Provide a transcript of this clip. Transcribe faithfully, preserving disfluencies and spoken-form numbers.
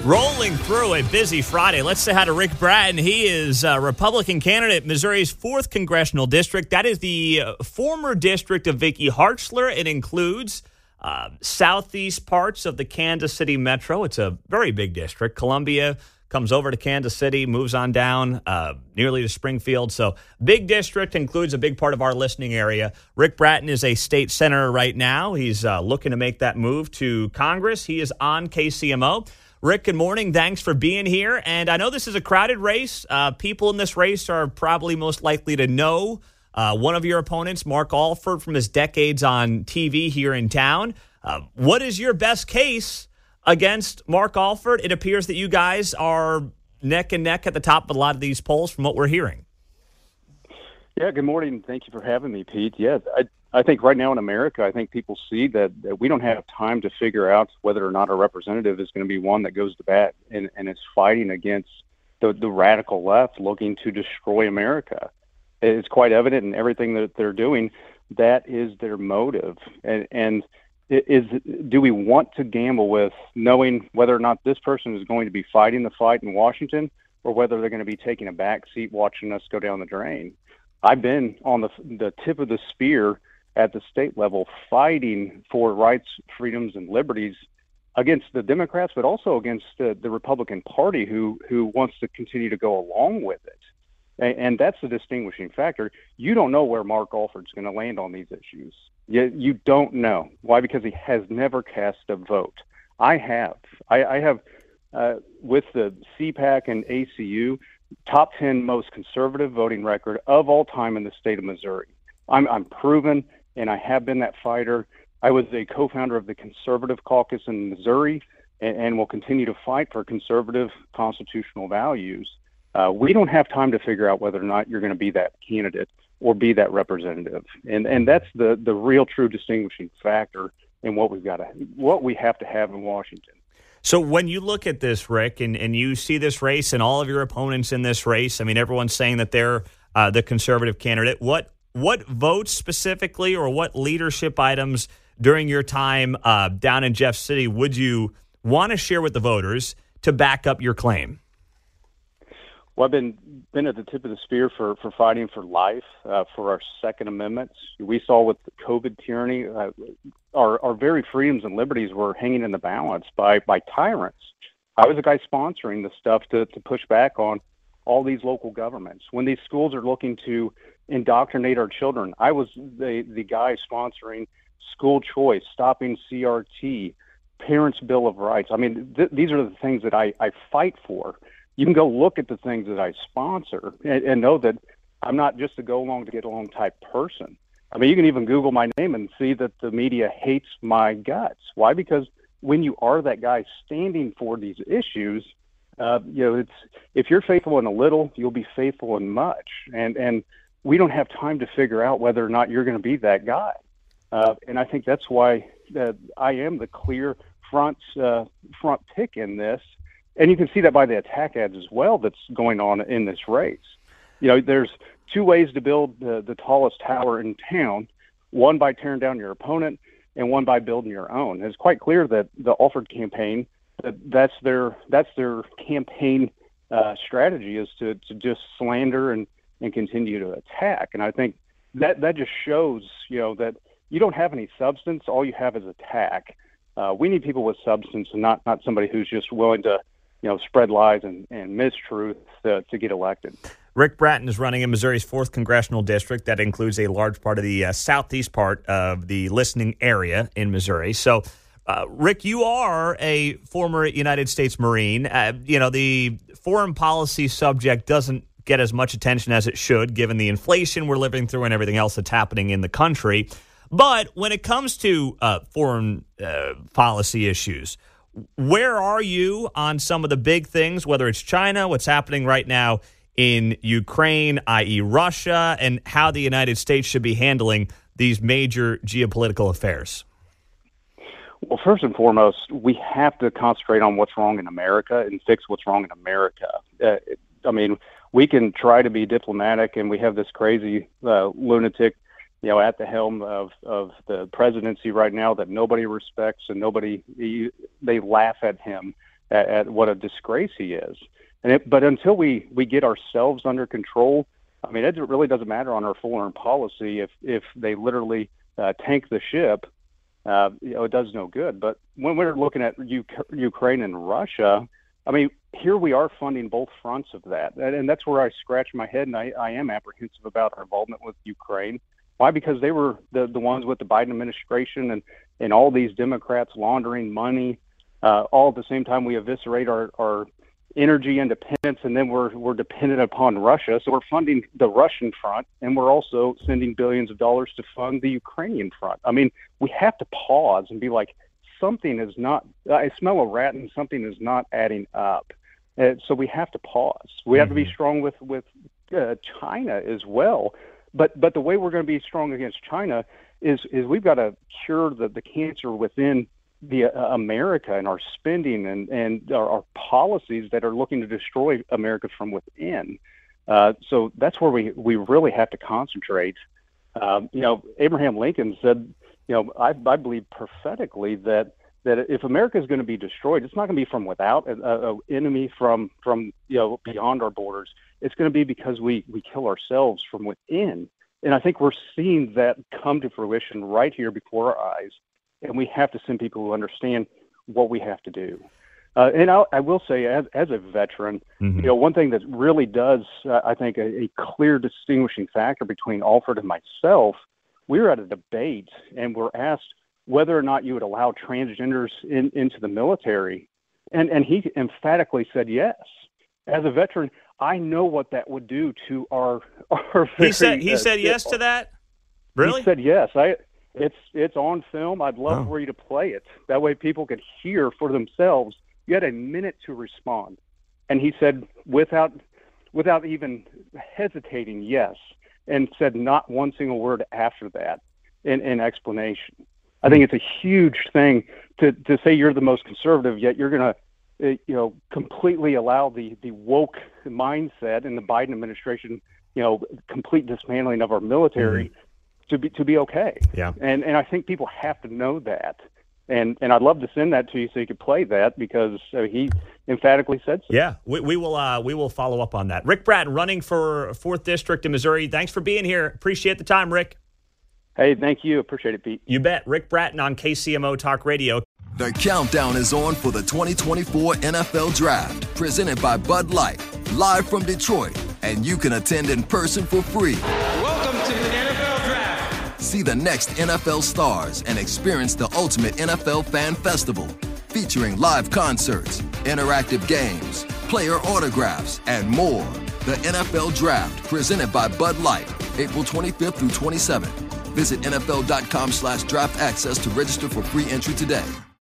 Rolling through a busy Friday. Let's say hi to Rick Bratton. He is a Republican candidate, Missouri's fourth congressional district. That is the uh, former district of Vicky Hartzler. It includes uh, southeast parts of the Kansas City metro. It's a very big district. Columbia comes over to Kansas City, moves on down uh, nearly to Springfield. So big district, includes a big part of our listening area. Rick Bratton is a state senator right now. He's uh, looking to make that move to Congress. He is on K C M O. Rick, good morning. Thanks for being here. And I know this is a crowded race. Uh, people in this race are probably most likely to know uh, one of your opponents, Mark Alford, from his decades on T V here in town. Uh, what is your best case against Mark Alford? It appears that you guys are neck and neck at the top of a lot of these polls from what we're hearing. Yeah, good morning. Thank you for having me, Pete. Yeah, I, I think right now in America, I think people see that, that we don't have time to figure out whether or not our representative is going to be one that goes to bat and, and is fighting against the, the radical left looking to destroy America. It's quite evident in everything that they're doing. That is their motive. And, and is do we want to gamble with knowing whether or not this person is going to be fighting the fight in Washington or whether they're going to be taking a back seat watching us go down the drain? I've been on the the tip of the spear at the state level fighting for rights, freedoms, and liberties against the Democrats, but also against the, the Republican Party who, who wants to continue to go along with it. And, and that's the distinguishing factor. You don't know where Mark Alford's going to land on these issues. You, you don't know. Why? Because he has never cast a vote. I have. I, I have, uh, with the C PAC and A C U, top ten most conservative voting record of all time in the state of Missouri. I'm, I'm proven, and I have been that fighter. I was a co-founder of the Conservative Caucus in Missouri and, and will continue to fight for conservative constitutional values. Uh, we don't have time to figure out whether or not you're going to be that candidate or be that representative. And and that's the, the real true distinguishing factor in what we've got to, what we have to have in Washington. So when you look at this, Rick, and, and you see this race and all of your opponents in this race, I mean, everyone's saying that they're uh, the conservative candidate. What what votes specifically or what leadership items during your time uh, down in Jeff City would you want to share with the voters to back up your claim? Well, I've been been at the tip of the spear for, for fighting for life, uh, for our Second Amendments. We saw with the COVID tyranny, uh, our, our very freedoms and liberties were hanging in the balance by, by tyrants. I was the guy sponsoring the stuff to, to push back on all these local governments. When these schools are looking to indoctrinate our children, I was the, the guy sponsoring school choice, stopping C R T, Parents' Bill of Rights. I mean, th- these are the things that I, I fight for. You can go look at the things that I sponsor and, and know that I'm not just a go along to get along type person. I mean, you can even Google my name and see that the media hates my guts. Why? Because when you are that guy standing for these issues, uh, you know, it's if you're faithful in a little, you'll be faithful in much. And and we don't have time to figure out whether or not you're going to be that guy. Uh, and I think that's why uh, I am the clear front uh, front pick in this. And you can see that by the attack ads as well that's going on in this race. You know, there's two ways to build the, the tallest tower in town, one by tearing down your opponent and one by building your own. And it's quite clear that the Alford campaign, that that's their that's their campaign uh, strategy is to, to just slander and, and continue to attack. And I think that, that just shows, you know, that you don't have any substance. All you have is attack. Uh, we need people with substance and not, not somebody who's just willing to, you know, spread lies and, and mistruth to, to get elected. Rick Bratton is running in Missouri's fourth congressional district. That includes a large part of the uh, southeast part of the listening area in Missouri. So, uh, Rick, you are a former United States Marine. Uh, you know, the foreign policy subject doesn't get as much attention as it should, given the inflation we're living through and everything else that's happening in the country. But when it comes to uh, foreign uh, policy issues, where are you on some of the big things, whether it's China, what's happening right now in Ukraine, that is. Russia, and how the United States should be handling these major geopolitical affairs? Well, first and foremost, we have to concentrate on what's wrong in America and fix what's wrong in America. Uh, I mean, we can try to be diplomatic, and we have this crazy uh, lunatic, you know, at the helm of, of the presidency right now that nobody respects and nobody, he, they laugh at him at, at what a disgrace he is. And it, but until we, we get ourselves under control, I mean, it really doesn't matter on our foreign policy if, if they literally uh, tank the ship. Uh, you know, it does no good. But when we're looking at U- Ukraine and Russia, I mean, here we are funding both fronts of that. And, and that's where I scratch my head, and I, I am apprehensive about our involvement with Ukraine. Why? Because they were the, the ones with the Biden administration and, and all these Democrats laundering money. Uh, all at the same time, we eviscerate our, our energy independence, and then we're we're dependent upon Russia. So we're funding the Russian front, and we're also sending billions of dollars to fund the Ukrainian front. I mean, we have to pause and be like, something is not, I smell a rat and something is not adding up. Uh, so we have to pause. We have mm-hmm. to be strong with, with uh, China as well. But but the way we're going to be strong against China is is we've got to cure the, the cancer within the uh, America and our spending and, and our, our policies that are looking to destroy America from within. Uh, so that's where we, we really have to concentrate. Um, you know, Abraham Lincoln said, you know, I, I believe prophetically that, that if America is going to be destroyed, it's not going to be from without, an a, a enemy from, from, you know, beyond our borders. It's going to be because we, we kill ourselves from within. And I think we're seeing that come to fruition right here before our eyes. And we have to send people who understand what we have to do. Uh, and I'll, I will say, as as a veteran, mm-hmm. you know, one thing that really does, uh, I think, a, a clear distinguishing factor between Alfred and myself, we were at a debate and were asked whether or not you would allow transgenders in, into the military. And, and he emphatically said yes. As a veteran, I know what that would do to our our. He said he uh, said yes to that. Really? He said yes. I. It's it's on film. I'd love oh. for you to play it. That way people could hear for themselves. You had a minute to respond. And he said, without without even hesitating, yes, and said not one single word after that in, in explanation. I think it's a huge thing to, to say you're the most conservative, yet you're going to, you know, completely allow the, the woke mindset in the Biden administration, you know, complete dismantling of our military mm-hmm. to be to be okay. Yeah. And and I think people have to know that. And and I'd love to send that to you so you could play that because uh, he emphatically said so. Yeah, we, we will uh, we will follow up on that. Rick Bratton running for fourth District in Missouri. Thanks for being here. Appreciate the time, Rick. Hey, thank you. Appreciate it, Pete. You bet. Rick Bratton on K C M O Talk Radio. The countdown is on for the twenty twenty-four N F L Draft, presented by Bud Light, live from Detroit, and you can attend in person for free. Welcome to the N F L Draft. See the next N F L stars and experience the ultimate N F L fan festival, featuring live concerts, interactive games, player autographs, and more. The N F L Draft, presented by Bud Light, April twenty-fifth through twenty-seventh. Visit N F L dot com slash draft access to register for free entry today.